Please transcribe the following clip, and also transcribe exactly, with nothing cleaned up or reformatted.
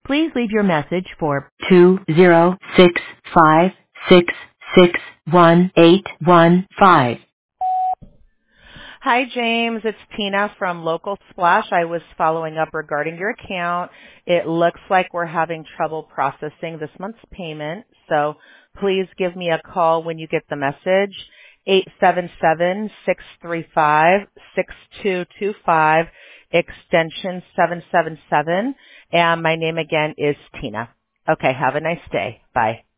Please leave your message for two zero six five six six one eight one five. Hi, James. It's Tina from Local Splash. I was following up regarding your account. It looks like we're having trouble processing this month's payment, so please give me a call when you get the message, eight seven seven, six three five, six two two five, extension seven seven seven, and my name again is Tina. Okay, have a nice day. Bye.